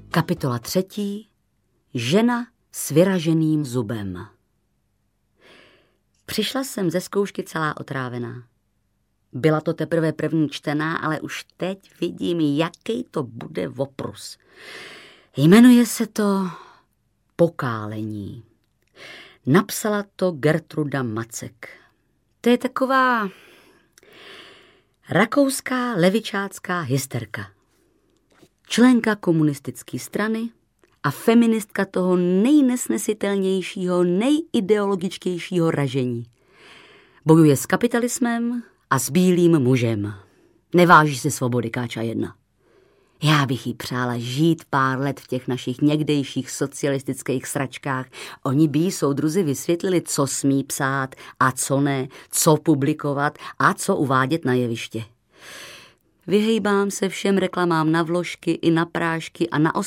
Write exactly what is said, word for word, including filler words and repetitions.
Kapitola třetí. Žena s vyraženým zubem. Přišla jsem ze zkoušky celá otrávená. Byla to teprve první čtená, ale už teď vidím, jaký to bude voprus. Jmenuje se to Pokálení. Napsala to Gertruda Macek. To je taková rakouská levičácká hysterka. Členka komunistické strany a feministka toho nejnesnesitelnějšího, nejideologičtějšího ražení. Bojuje s kapitalismem a s bílým mužem. Neváží si svobody, káča jedna. Já bych jí přála žít pár let v těch našich někdejších socialistických sračkách. Oni by jí soudruzi vysvětlili, co smí psát a co ne, co publikovat a co uvádět na jeviště. Vyhejbám se všem reklamám na vložky i na prášky a na